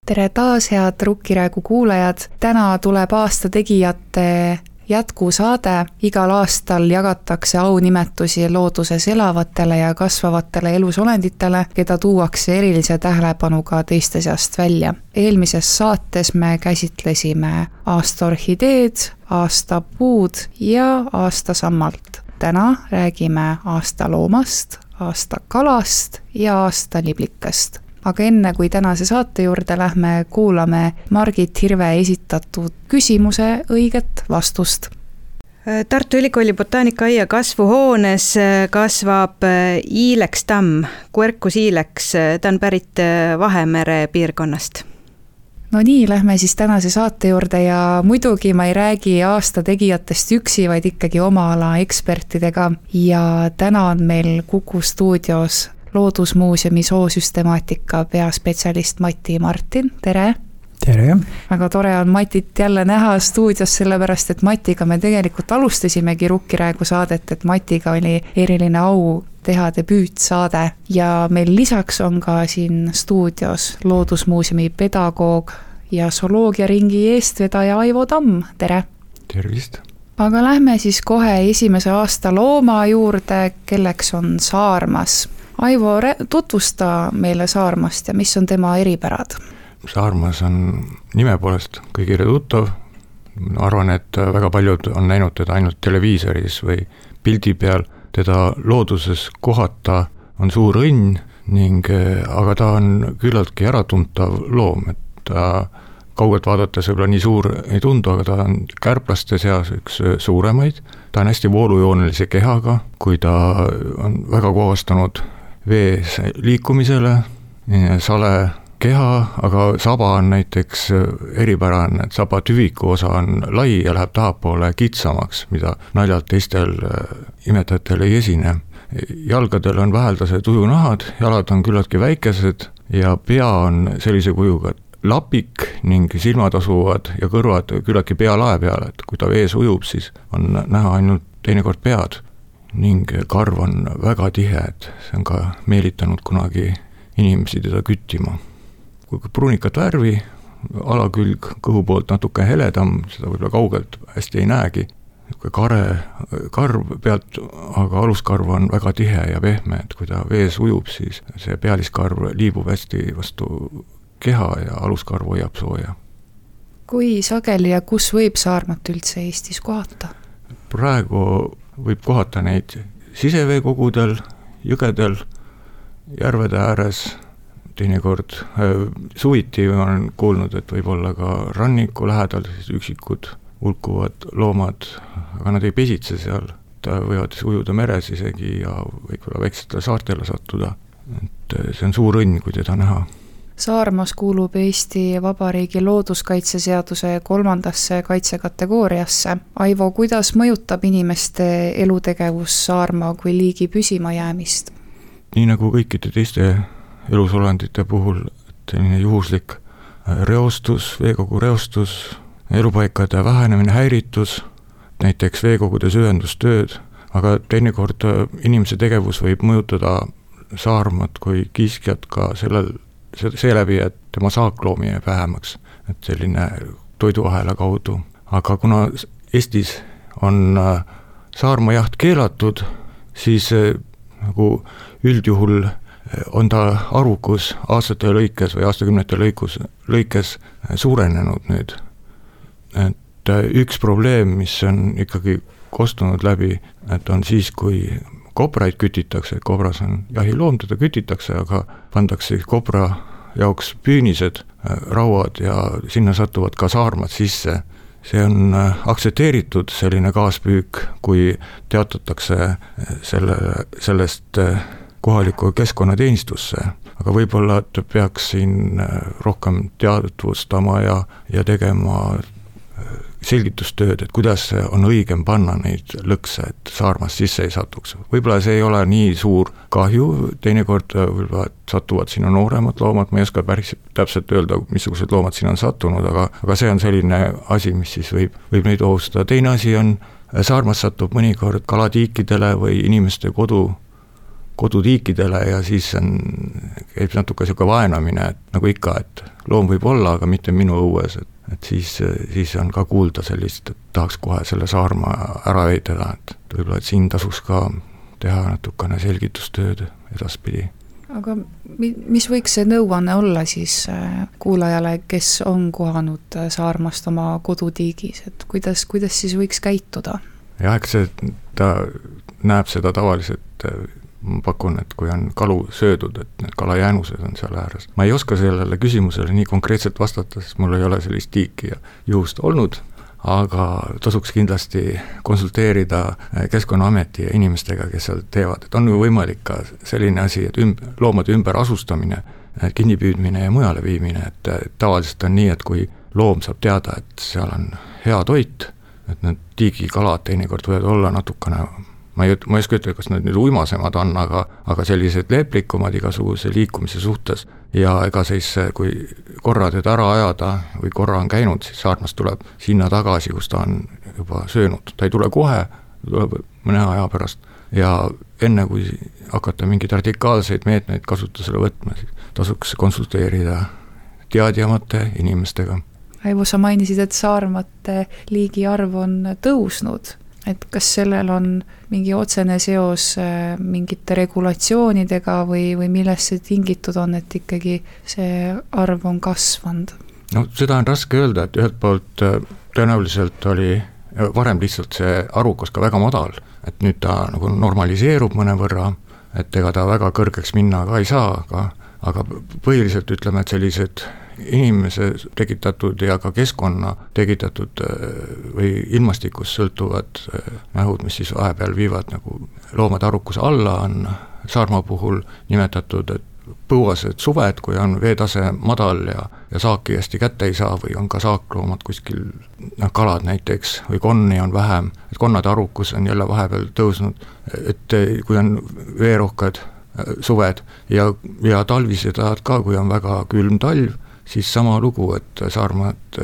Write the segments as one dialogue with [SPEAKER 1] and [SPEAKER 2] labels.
[SPEAKER 1] Tere taas, head Rukkiräägu kuulajad! Täna tuleb aasta tegijate jätkusaade. Igal aastal jagatakse aunimetusi looduses elavatele ja kasvavatele elusolenditele, keda tuuakse erilise tähelepanuga teiste seast välja. Eelmises saates me käsitlesime aasta orhideed, aasta puud ja aasta sammalt. Täna räägime aasta loomast, aasta kalast ja aasta liblikast. Aga enne kui tänase saate juurde lähme, kuulame Margit Hirve esitatud küsimuse õiget vastust.
[SPEAKER 2] Tartu Ülikooli botaanikaaia kasvuhoones kasvab iileks tamm, Quercus iilex, ta on pärit Vahemere piirkonnast.
[SPEAKER 1] No nii, lähme siis tänase saate juurde ja muidugi ma ei räägi aasta tegijatest üksi, vaid ikkagi oma ala ekspertidega. Ja täna on meil Kuku stuudios Loodusmuuseumi zoosüstemaatika peaspetsialist Mati Martin, tere!
[SPEAKER 3] Tere!
[SPEAKER 1] Väga tore on Matit jälle näha stuudios, sellepärast et Matiga me tegelikult alustasimegi Rukkiräägu saadet, et Matiga oli eriline au teha debüütsaade ja meil lisaks on ka siin stuudios Loodusmuuseumi pedagoog ja zooloogiaringi eestvedaja Aivo Tamm, tere!
[SPEAKER 3] Tervist!
[SPEAKER 1] Aga lähme siis kohe esimese aasta looma juurde, kelleks on saarmas. Aivo, tutvusta meile saarmast ja mis on tema eripärad?
[SPEAKER 3] Saarmas on nime poolest kõigile tuttav. Arvan, et väga paljud on näinud teda ainult televiisoris või pildi peal. Teda looduses kohata on suur õnn, aga ta on küllaltki äratuntav loom. Et ta kaugelt vaadates võib-olla nii suur ei tundu, aga ta on kärplaste seas üks suuremaid. Ta on hästi voolujoonelise kehaga, kui ta on väga kohastanud vees liikumisele, sale keha, aga saba on näiteks eripärane, et saba tüviku osa on lai ja läheb tahapoole kitsamaks, mida naljalt teistel imetajatel ei esine. Jalgadel on väheldased ujunahad, jalad on küllaltki väikesed ja pea on sellise kujuga lapik ning silmad asuvad ja kõrvad küllaltki pealae peale, et kui ta vees ujub, siis on näha ainult teinekord pead. Ning karv on väga tihe, et see on ka meelitanud kunagi inimesi teda küttima. Kui pruunikat värvi, alakülg kõhu poolt natuke heledam, seda võib-olla kaugelt hästi ei näegi. Karv pealt, aga aluskarv on väga tihe ja pehme, et kui ta vees ujub, siis see pealiskarv liibub hästi vastu keha ja aluskarv hoiab sooja.
[SPEAKER 1] Kui sageli ja kus võib saarmat üldse Eestis kohata?
[SPEAKER 3] Praegu võib kohata neid siseveekogudel, jõgedel, järvede ääres, teinekord suviti on kuulnud, et võib olla ka ranniku lähedal üksikud hulkuvad loomad, aga nad ei pesitse seal, võivad ujuda meres isegi ja võib-olla väiksetele saartele sattuda. Et see on suur õnn, kui teda näha.
[SPEAKER 1] Saarmas kuulub Eesti Vabariigi looduskaitseseaduse 3. kaitsekategooriasse. Aivo, kuidas mõjutab inimeste elutegevus saarma kui liigi püsima jäämist?
[SPEAKER 3] Nii nagu kõikide teiste elusolendite puhul, selline juhuslik reostus, veekogu reostus, elupaikade vähenemine, häiritus, näiteks veekogude süvendustööd, aga teinekord inimese tegevus võib mõjutada saarmat kui kiiskjat ka seeläbi, et tema saakloomi jääb vähemaks, et selline toiduahela kaudu. Aga kuna Eestis on saarmajaht keelatud, siis nagu üldjuhul on ta arvukus aastate lõikes või aastakümnete lõikes suurenenud nüüd. Et üks probleem, mis on ikkagi kostunud läbi, et on siis, kui kobraid kütitakse, et kobras on jahiloom, teda kütitakse, aga pandakse kobra jaoks püünised, rauad ja sinna satuvad ka saarmad sisse. See on aktsepteeritud selline kaaspüük, kui teatatakse sellest kohaliku keskkonnateenistusse, aga võib-olla peaks siin rohkem teadvustama ja tegema selgitustööd, et kuidas on õigem panna neid lõkse, et saarmas sisse ei satuks. Võib-olla see ei ole nii suur kahju, teinekord võib-olla satuvad sinna nooremad loomad, ma ei oska päris täpselt öelda, missugused loomad sinna on sattunud, aga see on selline asi, mis siis võib neid ohustada. Teine asi on, saarmas satub mõnikord kalatiikidele või inimeste kodutiikidele ja siis käib natuke niisugune vaenamine, et nagu ikka, et loom võib olla, aga mitte minu õues, et siis on ka kuulda sellist, et tahaks kohe selle saarma ära heitada, et võib-olla, et siin tasuks ka teha natukene selgitustööd edaspidi.
[SPEAKER 1] Aga mis võiks see nõuanne olla siis kuulajale, kes on kohanud saarmast oma kodutiigis, et kuidas siis võiks käituda?
[SPEAKER 3] Ja eks ta näeb seda tavaliselt, ma pakun, et kui on kalu söödud, et need kalajäänused on seal ääres. Ma ei oska sellele küsimusele nii konkreetselt vastata, sest mul ei ole sellist tiiki ja juhust olnud, aga tasuks kindlasti konsulteerida Keskkonnaameti inimestega, kes seal teevad, et on ju võimalik ka selline asi, et loomade ümberasustamine, kinnipüüdmine ja mujale viimine, et tavaliselt on nii, et kui loom saab teada, et seal on hea toit, et need tiigikalad teinekord võivad olla natukene, ma ei oska ütelda, kas need nüüd uimasemad on, aga sellised leeplikumad igasuguse liikumise suhtes ja ega siis, kui korra teda ära ajada või korra on käinud, siis saarmas tuleb sinna tagasi, kus ta on juba söönud. Ta ei tule kohe, tuleb mõne aja pärast ja enne kui hakata mingeid radikaalseid meetmeid kasutusele võtma, siis tasuks konsulteerida teadjamate inimestega.
[SPEAKER 1] Aivo, sa mainisid, et saarmate liigi arv on tõusnud. Et kas sellel on mingi otsene seos mingite regulatsioonidega või millest see tingitud on, et ikkagi see arv on kasvanud?
[SPEAKER 3] No seda on raske öelda, et ühelt poolt tõenäoliselt oli varem lihtsalt see arukas ka väga madal, et nüüd ta nagu normaliseerub mõnevõrra, et ega ta väga kõrgeks minna ka ei saa, aga põhiliselt ütleme, et sellised inimese tekitatud ja ka keskkonna tekitatud või ilmastikus sõltuvad nähud, mis siis vahepeal viivad nagu loomade arvukuse alla, on Saarmaa puhul nimetatud, et põuased suved, kui on veetase madal ja saaki hästi kätte ei saa või on ka saakloomad kuskil, kalad näiteks või konni on vähem, et konnade arvukus on jälle vahepeal tõusnud, et kui on veerohked suved ja talvised ajad ka, kui on väga külm talv, siis sama lugu, et Saarmaad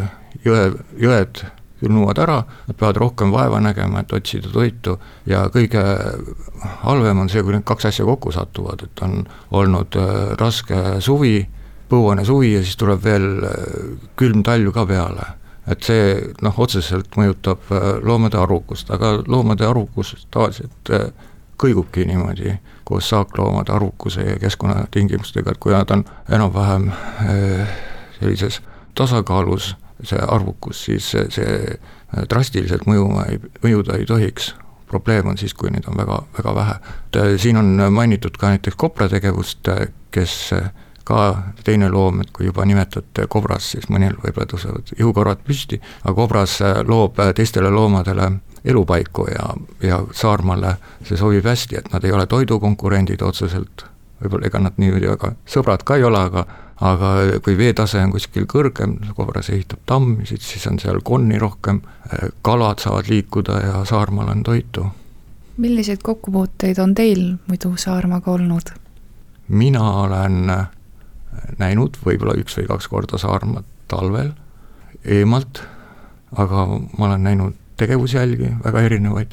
[SPEAKER 3] jõed külmuvad ära, nad peavad rohkem vaeva nägema, et otsida toitu ja kõige halvem on see, kui need kaks asja kokku satuvad, et on olnud raske suvi, põuane suvi ja siis tuleb veel külm talv ka peale. Et see otseselt mõjutab loomade arvukust, aga loomade arvukus tavaliselt kõigubki niimoodi koos saakloomade arvukuse ja keskkonnatingimustega, et kui nad on enam-vähem sellises tasakaalus see arvukus, siis see drastiliselt mõjuda ei tohiks. Probleem on siis, kui neid on väga, väga vähe. Siin on mainitud ka näiteks kobra tegevust, kes ka teine loom, et kui juba nimetate kobras, siis mõnel võib-olla tõusevad ihukorvad püsti, aga kobras loob teistele loomadele elupaiku ja Saarmaale see sobib hästi, et nad ei ole toidukonkurendid otseselt, võib-olla ega nad niimoodi väga sõbrad ka ei ole, aga kui veetase on kuskil kõrgem, kobras ehitab tammi, siis on seal konni rohkem, kalad saavad liikuda ja Saarmaal on toitu.
[SPEAKER 1] Milliseid kokkupuuteid on teil muidu Saarmaaga olnud?
[SPEAKER 3] Mina olen näinud võib-olla 1 või 2 korda Saarmaad talvel eemalt, aga ma olen näinud tegevusjälgi väga erinevaid.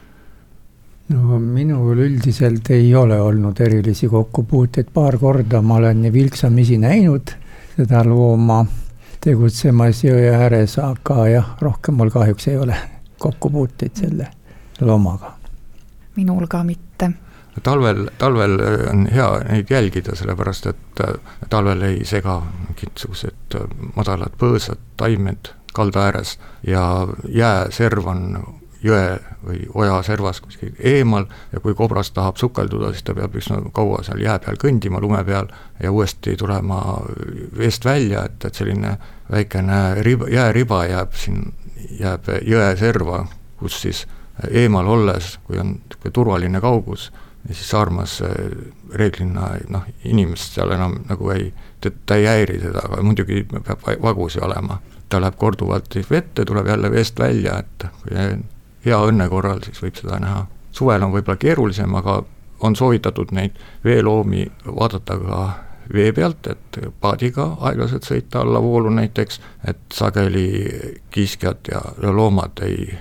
[SPEAKER 4] No minul üldiselt ei ole olnud erilisi kokkupuuteid, 2 korda ma olen vilksamisi näinud seda looma tegutsemas jõe ääres, aga jah, rohkem mul kahjuks ei ole kokkupuuteid selle loomaga.
[SPEAKER 1] Minul ka mitte.
[SPEAKER 3] Talvel on hea neid jälgida, sellepärast et talvel ei sega mingisugused madalad põõsad, taimed kalda ääres ja jääserv on jõe või oja servas kuskil eemal ja kui kobras tahab sukelduda, siis ta peab üsna kaua seal jää peal kõndima, lume peal ja uuesti tulema veest välja, et selline väikene jääriba jääb jõe serva, kus siis eemal olles, kui on turvaline kaugus, ja siis Saarmas reeglina inimest seal enam nagu ta ei häiri seda, aga muidugi peab vagusi olema. Ta läheb korduvalt vette, tuleb jälle veest välja, et kui hea õnne korral, siis võib seda näha. Suvel on võib-olla keerulisem, aga on soovitatud neid veeloomi vaadata ka vee pealt, et paadiga aeglaselt sõita alla voolu näiteks, et sageli kiiskjad ja loomad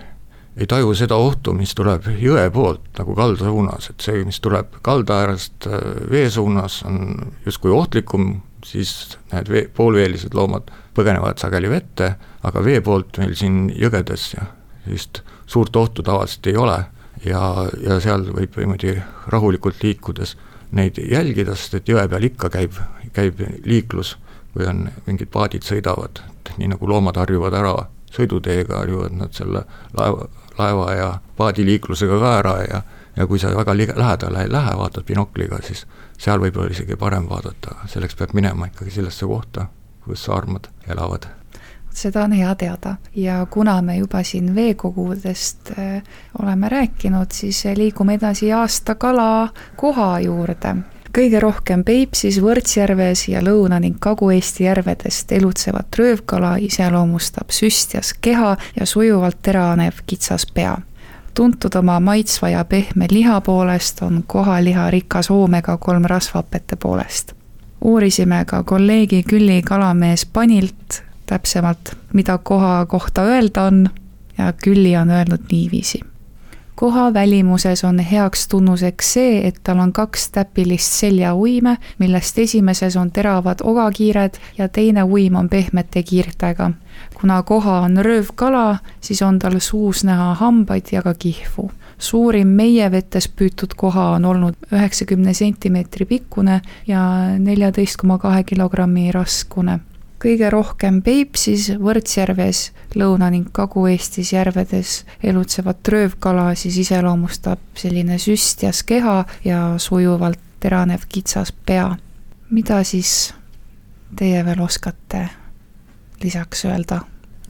[SPEAKER 3] ei taju seda ohtu, mis tuleb jõe poolt nagu kalda suunas, et see, mis tuleb kalda äärest vee suunas, on justkui ohtlikum, siis need poolveelised loomad põgenevad sageli vette, aga vee poolt meil siin jõgedes ja sellist suurt ohtu tavaliselt ei ole ja seal võib niimoodi rahulikult liikudes neid jälgida, sest et jõe peal ikka käib liiklus, kui on mingid paadid sõidavad, et nii nagu loomad harjuvad ära sõiduteega, harjuvad nad selle laeva ja paadiliiklusega ka ära ja kui sa väga lähedale ei lähe, vaatad binokliga, siis seal võib-olla isegi parem vaadata, selleks peab minema ikkagi sellesse kohta, kus saarmad elavad.
[SPEAKER 1] Seda on hea teada ja kuna me juba siin veekogudest oleme rääkinud, siis liigume edasi aastakala koha juurde. Kõige rohkem Peipsis, Võrtsjärves ja Lõuna- ning Kagu-Eesti järvedest elutsevat röövkala iseloomustab süstjas keha ja sujuvalt teranev kitsas pea. Tuntud oma maitsva ja pehme liha poolest on kohaliha rikas oomega-3 rasvhapete poolest. Uurisime ka kolleegi Külli Kalamees Panilt täpsemalt, mida koha kohta öelda on ja Külli on öelnud niiviisi. Koha välimuses on heaks tunnuseks see, et tal on 2 täpilist seljauime, millest esimeses on teravad ogakiired ja teine uim on pehmete kiirtega. Kuna koha on röövkala, siis on tal suus näha hambaid ja ka kihvu. Suurim meie vetes püütud koha on olnud 90 sentimeetri pikkune ja 14,2 kilogrammi raskune. Kõige rohkem Peipsis, Võrtsjärves, Lõuna- ning Kagu-Eestis järvedes elutsevat röövkala siis iseloomustab selline süstjas keha ja sujuvalt teranev kitsas pea. Mida siis teie veel oskate lisaks öelda?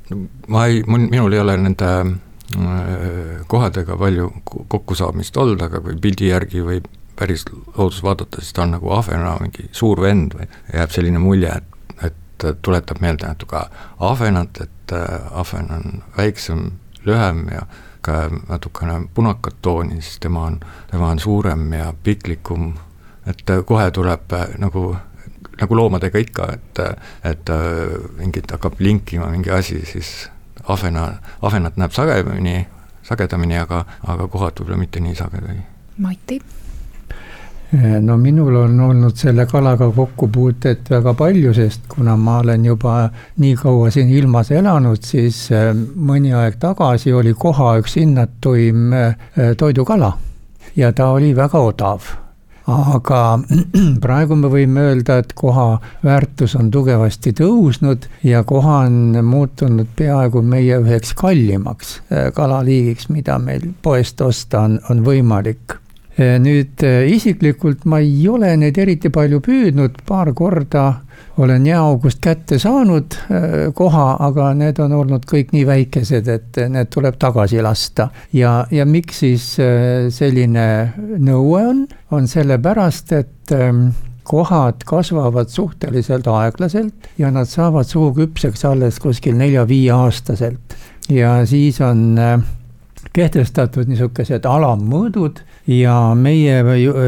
[SPEAKER 3] Minul ei ole nende kohadega palju kokkusaamist olnud, aga kui pildi järgi või päris loodus vaadata, siis ta on nagu ahvena mingi suur vend või jääb selline mulje, et tuletab meelde natuke ahvenat, et ahven on väiksem, lühem ja ka natukene punakat tooni, siis tema on suurem ja piklikum, et kohe tuleb nagu loomadega ikka, et mingit hakkab linkima mingi asi, siis ahvenat näeb sagedamini, aga kohad võib-olla mitte nii sagedagi.
[SPEAKER 1] Mati?
[SPEAKER 4] No minul on olnud selle kalaga kokkupuutet väga palju, sest kuna ma olen juba nii kaua siin ilmas elanud, siis mõni aeg tagasi oli koha üks hinnatuim toidukala ja ta oli väga odav. Aga praegu me võime öelda, et koha väärtus on tugevasti tõusnud ja koha on muutunud peaaegu meie üheks kallimaks kalaliigiks, mida meil poest osta on võimalik. Nüüd isiklikult ma ei ole neid eriti palju püüdnud, paar korda olen jääaugust kätte saanud koha, aga need on olnud kõik nii väikesed, et need tuleb tagasi lasta. Ja miks siis selline nõue on sellepärast, et kohad kasvavad suhteliselt aeglaselt ja nad saavad suuküpseks alles kuskil 4-5 aastaselt. Ja siis on kehtestatud niisugused alammõõdud ja meie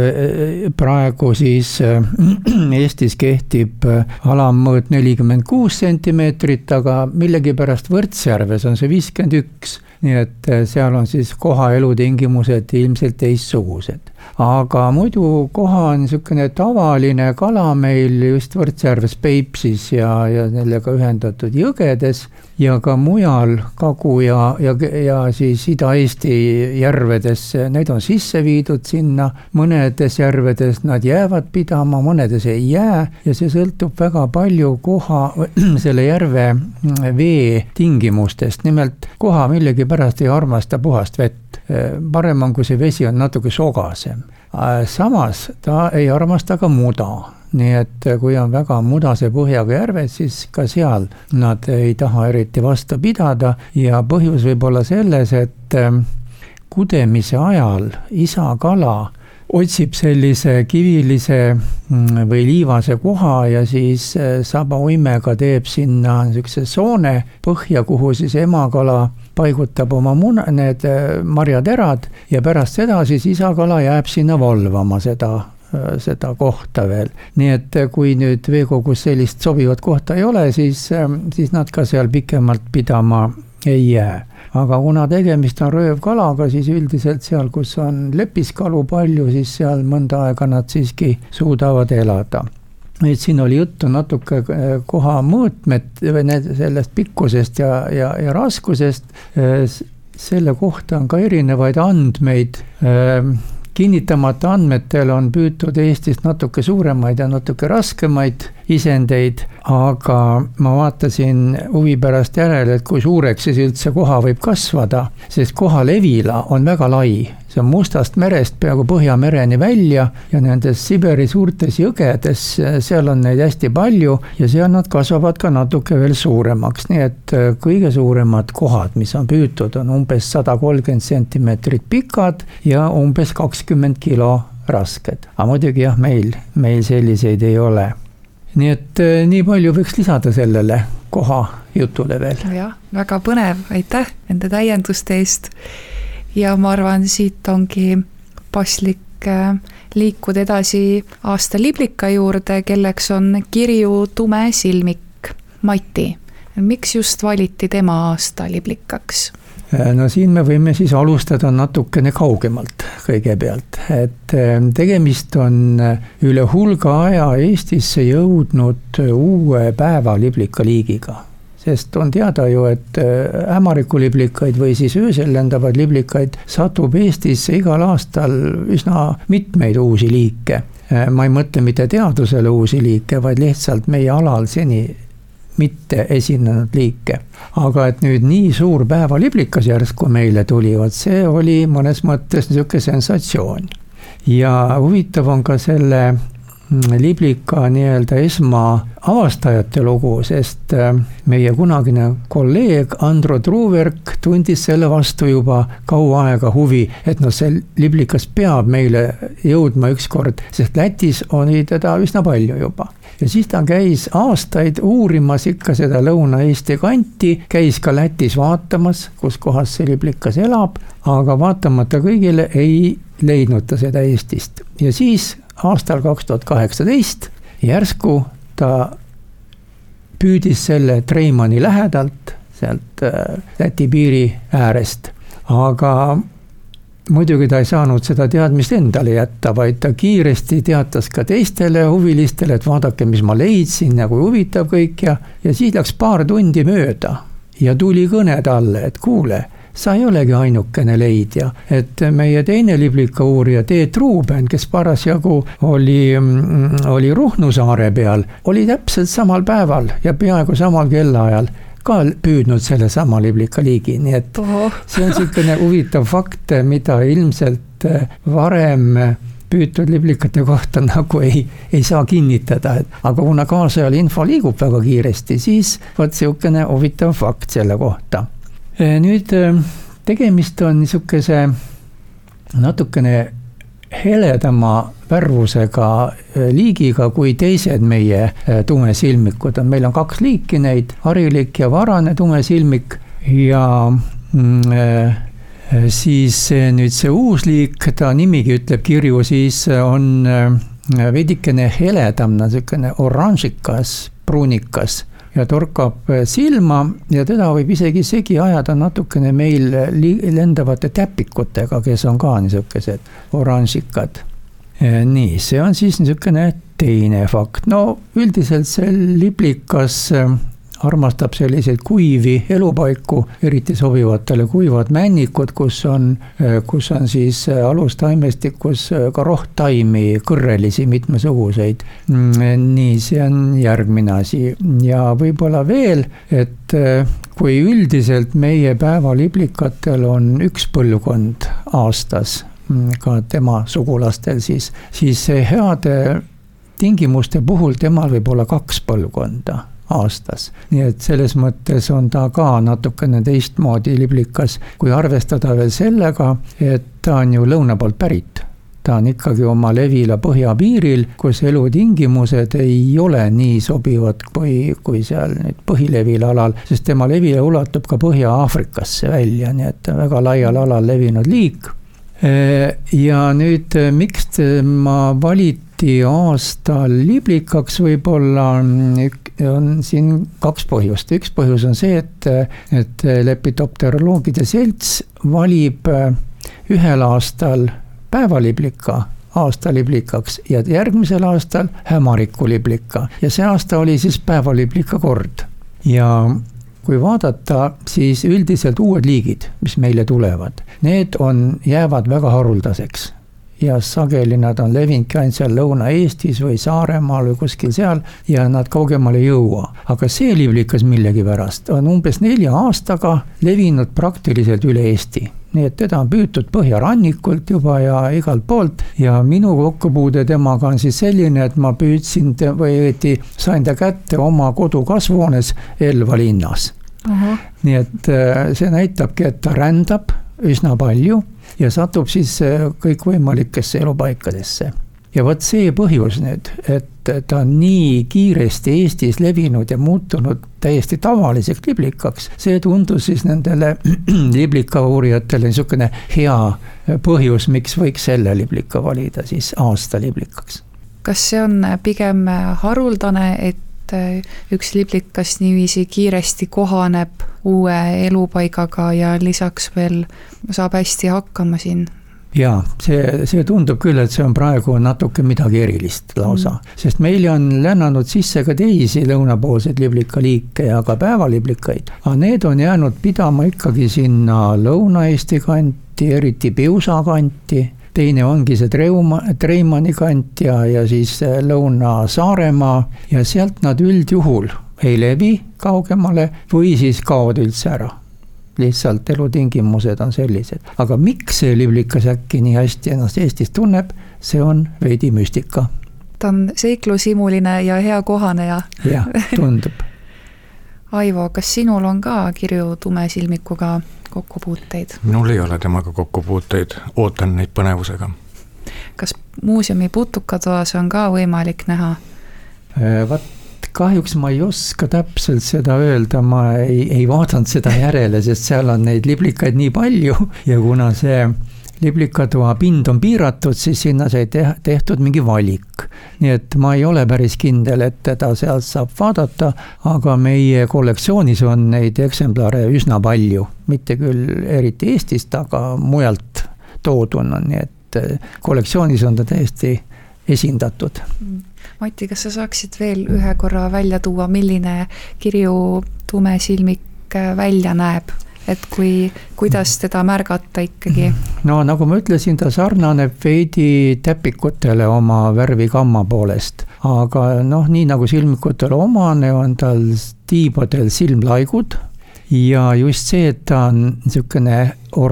[SPEAKER 4] praegu siis Eestis kehtib alammõõt 46 sentimeetrit, aga millegipärast Võrtsjärves on see 51, nii et seal on siis koha elutingimused ilmselt teistsugused. Aga muidu koha on niisugune tavaline kala meil just Võrtsjärves, Peipsis ja sellega ühendatud jõgedes ja ka mujal Kagu- ja siis Ida-Eesti järvedes, need on sisse viidud sinna, mõnedes järvedes nad jäävad pidama, mõnedes ei jää ja see sõltub väga palju koha, selle järve vee tingimustest. Nimelt koha millegipärast ei armasta puhast vett. Parem on, kui see vesi on natuke sogasem. Samas ta ei armasta ka muda. Nii et kui on väga mudase põhjaga järved, siis ka seal nad ei taha eriti vastu pidada ja põhjus võib olla selles, et kudemise ajal isa kala otsib sellise kivilise või liivase koha ja siis sabauimega teeb sinna niisuguse soone põhja, kuhu siis emakala paigutab oma need marjaterad ja pärast seda siis isakala jääb sinna valvama seda kohta veel. Nii et kui nüüd veekogus sellist sobivat kohta ei ole, siis nad ka seal pikemalt pidama ei jää. Aga kuna tegemist on röövkalaga, siis üldiselt seal, kus on lepiskalu palju, siis seal mõnda aega nad siiski suudavad elada. Et siin oli juttu natuke koha mõõtmed või sellest pikkusest ja raskusest. Selle kohta on ka erinevaid andmeid. Kinnitamata andmetel on püütud Eestist natuke suuremaid ja natuke raskemaid isendeid, aga ma vaatasin huvi pärast järele, et kui suureks siis üldse koha võib kasvada, sest koha levila on väga lai. See on Mustast merest peaaegu Põhjamereni välja ja nendes Siberi suurtes jõgedes, seal on neid hästi palju ja seal nad kasvavad ka natuke veel suuremaks. Nii et kõige suuremad kohad, mis on püütud, on umbes 130 sentimeetrit pikad ja umbes 20 kilo rasked. Aga muidugi jah, meil selliseid ei ole. Nii et nii palju võiks lisada sellele koha jutule veel.
[SPEAKER 1] Jah, väga põnev, aitäh nende täienduste eest. Ja ma arvan, siit ongi paslik liikuda edasi aasta liblika juurde, kelleks on Kirju tumesilmik. Mati, miks just valiti tema aasta liblikaks?
[SPEAKER 4] No siin me võime siis alustada natukene kaugemalt kõigepealt, et tegemist on üle hulga aja Eestisse jõudnud uue päevaliblika liigiga. Sest on teada ju, et hämarikuliblikaid või siis öösel lendavaid liblikaid satub Eestisse igal aastal üsna mitmeid uusi liike. Ma ei mõtle mitte teadusele uusi liike, vaid lihtsalt meie alal seni mitte esinenud liike. Aga et nüüd nii suur päevaliblikas järsku meile tuli, see oli mõnes mõttes niisugune sensatsioon. Ja huvitav on ka selle liblika nii-öelda esmaavastajate lugu, sest meie kunagine kolleeg Andro Truuverk tundis selle vastu juba kaua aega huvi, et see liblikas peab meile jõudma ükskord, sest Lätis oli teda üsna palju juba. Ja siis ta käis aastaid uurimas ikka seda Lõuna-Eesti kanti, käis ka Lätis vaatamas, kus kohas see liblikas elab, aga vaatamata kõigile ei leidnud ta seda Eestist. Ja siis aastal 2018 järsku ta püüdis selle Treimani lähedalt, sealt Läti piiri äärest, aga muidugi ta ei saanud seda teadmist endale jätta, vaid ta kiiresti teatas ka teistele huvilistele, et vaadake, mis ma leidsin ja kui huvitav kõik ja siis läks paar tundi mööda ja tuli kõne talle, et kuule, sa ei olegi ainukene leidja, et meie teine liblika uurija Teet Ruuben, kes parasjagu oli Ruhnu saare peal, oli täpselt samal päeval ja peaaegu samal kellaajal ka püüdnud selle sama liblika liigi, nii et see on selline huvitav fakt, mida ilmselt varem püütud liblikate kohta nagu ei saa kinnitada, aga kuna kaasajal info liigub väga kiiresti, siis võt selline huvitav fakt selle kohta. Nüüd tegemist on niisuguse natukene heledama värvusega liigiga kui teised meie tumesilmikud. Meil on 2 liiki neid, harilik ja varane tumesilmik ja siis nüüd see uus liik, ta nimigi ütleb Kirju, siis on veidikene heledam, niisugune oranžikas, pruunikas ja torkab silma ja teda võib isegi segi ajada natukene meil lendavate täpikutega, kes on ka niisugused oranžikad. Nii, see on siis niisugune teine fakt. No üldiselt see liblikas armastab selliseid kuivi elupaiku, eriti sobivatele kuivad männikud, kus on siis alustaimestikus ka rohttaimi, kõrrelisi mitmesuguseid. Nii, see on järgmine asi. Ja võib-olla veel, et kui üldiselt meie päevaliblikatel on üks põlvkond aastas, ka tema sugulastel, siis heade tingimuste puhul temal võib olla 2 põlvkonda aastas. Nii et selles mõttes on ta ka natukene teistmoodi liblikas, kui arvestada veel sellega, et ta on ju lõuna poolt pärit. Ta on ikkagi oma levila põhjapiiril, kus elutingimused ei ole nii sobivad kui seal nüüd põhilevila alal, sest tema levila ulatub ka Põhja-Aafrikasse välja, nii et väga laial alal levinud liik. Ja nüüd miks ma valiti valiti aasta liblikaks võib-olla on siin 2 põhjust. Üks põhjus on see, et lepidopteroloogide selts valib ühel aastal päevaliblika aastaliblikaks ja järgmisel aastal hämarikuliblika ja see aasta oli siis päevaliblika kord. Ja kui vaadata, siis üldiselt uued liigid, mis meile tulevad, need jäävad väga haruldaseks ja sageli nad on levinud ainult seal Lõuna-Eestis või Saaremaal või kuskil seal ja nad kaugemale ei jõua. Aga see liblikas millegipärast on umbes 4 aastaga levinud praktiliselt üle Eesti. Nii et teda on püütud põhjarannikult juba ja igalt poolt ja minu kokkupuude temaga on siis selline, et ma püüdsin sain ta kätte oma kodu kasvuhoones Elva linnas. Nii et see näitabki, et ta rändab üsna palju ja satub siis kõikvõimalikesse elupaikadesse. Ja võt see põhjus nüüd, et ta on nii kiiresti Eestis levinud ja muutunud täiesti tavaliseks liblikaks, see tundus siis nendele liblika uurijatele niisugune hea põhjus, miks võiks selle liblika valida siis aasta liblikaks.
[SPEAKER 1] Kas see on pigem haruldane, et üks liblikas niiviisi kiiresti kohaneb uue elupaigaga ja lisaks veel saab hästi hakkama siin?
[SPEAKER 4] Jaa, see tundub küll, et see on praegu natuke midagi erilist lausa, sest meil on lännanud sisse ka teisi lõunapoolseid liblikaliike ja ka päevaliblikaid, aga need on jäänud pidama ikkagi sinna Lõuna-Eesti kanti, eriti Piusa kanti, teine ongi see Treimani kant ja siis Lõuna-Saaremaa ja sealt nad üldjuhul ei levi kaugemale või siis kaod üldse ära. Lihtsalt elutingimused on sellised. Aga miks see liblikas äkki nii hästi ennast Eestis tunneb, see on veidi müstika.
[SPEAKER 1] Ta on seiklusimuline ja hea kohaneja.
[SPEAKER 4] Jah, tundub.
[SPEAKER 1] Aivo, kas sinul on ka kirju tumesilmikuga kokkupuuteid?
[SPEAKER 3] Minul ei ole temaga kokkupuuteid, ootan neid põnevusega.
[SPEAKER 1] Kas muuseumi putukatoas on ka võimalik näha?
[SPEAKER 4] Kahjuks ma ei oska täpselt seda öelda, ma ei vaadanud seda järele, sest seal on neid liblikaid nii palju ja kuna see liblikatoa pind on piiratud, siis sinna sai tehtud mingi valik. Nii et ma ei ole päris kindel, et teda sealt saab vaadata, aga meie kollektsioonis on neid eksemplare üsna palju. Mitte küll eriti Eestist, aga mujalt tooduna, nii et kollektsioonis on ta täiesti esindatud.
[SPEAKER 1] Mati, kas sa saaksid veel ühe korra välja tuua, milline kirju tumesilmik välja näeb? Et kuidas teda märgata ikkagi?
[SPEAKER 4] No nagu ma ütlesin, ta sarnaneb veidi täpikutele oma värvikamma poolest. Aga nii nagu silmikutele omane on tal tiibadel silmlaigud ja just see, et ta on niisugune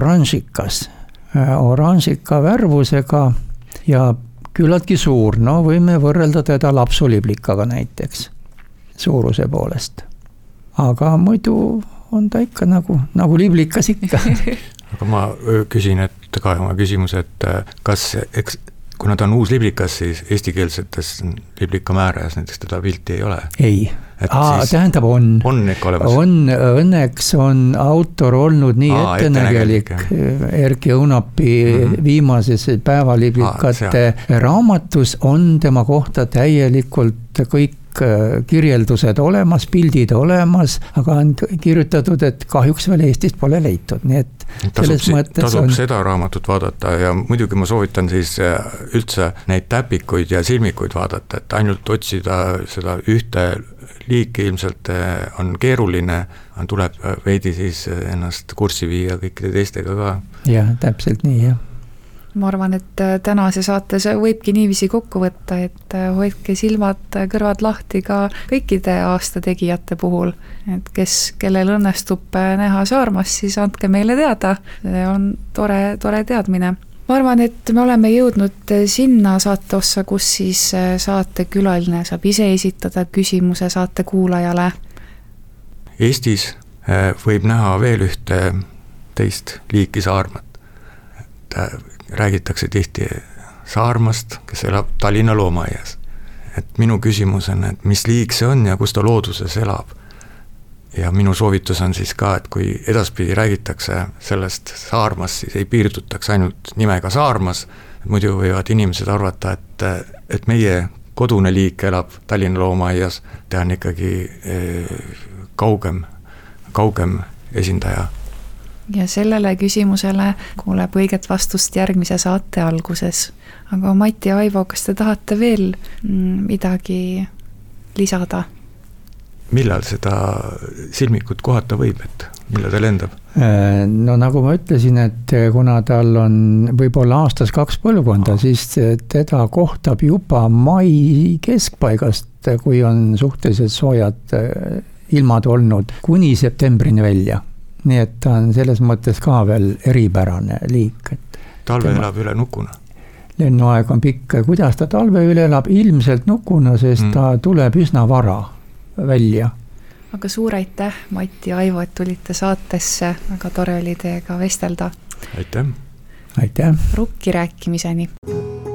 [SPEAKER 4] oranžika värvusega ja küllaltki suur, võime võrrelda teda lapsuliblikaga näiteks suuruse poolest. Aga muidu on ta ikka nagu liblikas ikka.
[SPEAKER 3] Aga ma küsin, et ka oma küsimus, et kas, kuna ta on uus liblikas, siis eestikeelsetes liblika määras näiteks teda pilti ei ole?
[SPEAKER 4] Ei. Tähendab on.
[SPEAKER 3] On ikka olemas?
[SPEAKER 4] Õnneks on autor olnud nii ettenägelik. Erki Õunapi viimases päevaliblikate raamatus on tema kohta täielikult kõik kirjeldused olemas, pildid olemas, aga on kirjutatud, et kahjuks veel Eestist pole leitud. Nii et
[SPEAKER 3] tasub seda raamatut vaadata ja muidugi ma soovitan siis üldse neid täpikuid ja silmikuid vaadata, et ainult otsida seda ühte liiki ilmselt on keeruline, tuleb veidi siis ennast kurssi viia kõikide teistega ka.
[SPEAKER 4] Jah, täpselt nii, jah.
[SPEAKER 1] Ma arvan, et tänase saates võibki niiviisi kokku võtta, et hoidke silmad, kõrvad lahti ka kõikide aastategijate puhul. Et kellel õnnestub näha Saarmast, siis andke meile teada. See on tore teadmine. Ma arvan, et me oleme jõudnud sinna saate ossa, kus siis saatekülaline saab ise esitada küsimuse saate kuulajale.
[SPEAKER 3] Eestis võib näha veel ühte teist liiki saarmat. Räägitakse tihti saarmast, kes elab Tallinna loomaaias. Et minu küsimus on, et mis liik see on ja kus ta looduses elab? ja minu soovitus on siis ka, et kui edaspidi räägitakse sellest Saarmas, siis ei piirdutaks ainult nimega Saarmas, muidu võivad inimesed arvata, et meie kodune liik elab Tallinna loomaaias, ta on ikkagi kaugem esindaja.
[SPEAKER 1] Ja sellele küsimusele kuuleb õiget vastust järgmise saate alguses. Aga Mati ja Aivo, kas te tahate veel midagi lisada?
[SPEAKER 3] Millal seda silmikut kohata võib, et millal ta lendab?
[SPEAKER 4] No nagu ma ütlesin, et kuna tal on võib-olla aastas 2 põlvkonda, siis teda kohtab juba mai keskpaigast, kui on suhteliselt soojad ilmad olnud, kuni septembrini välja. Nii et ta on selles mõttes ka veel eripärane liik.
[SPEAKER 3] Talve elab üle nukuna?
[SPEAKER 4] Lennuaeg on pikk. Kuidas ta talve üle elab? Ilmselt nukuna, sest ta tuleb üsna vara välja.
[SPEAKER 1] Aga suur aitäh, Mati ja Aivo, et tulite saatesse. Väga tore oli teiega vestelda.
[SPEAKER 3] Aitäh!
[SPEAKER 4] Aitäh!
[SPEAKER 1] Rukki rääkimiseni!